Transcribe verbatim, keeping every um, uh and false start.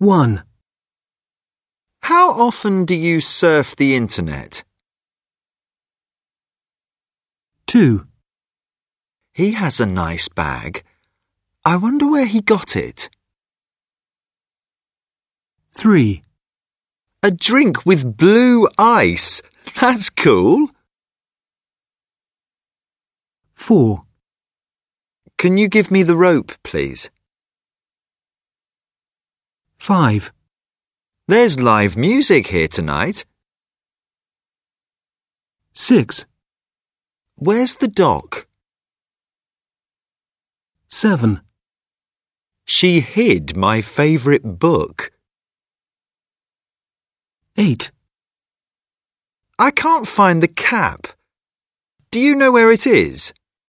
one. How often do you surf the internet? two. He has a nice bag. I wonder where he got it. three. A drink with blue ice. That's cool. four. Can you give me the rope, please? five. There's live music here tonight. six. Where's the dock? seven. She hid my favourite book. eight. I can't find the cap. Do you know where it is?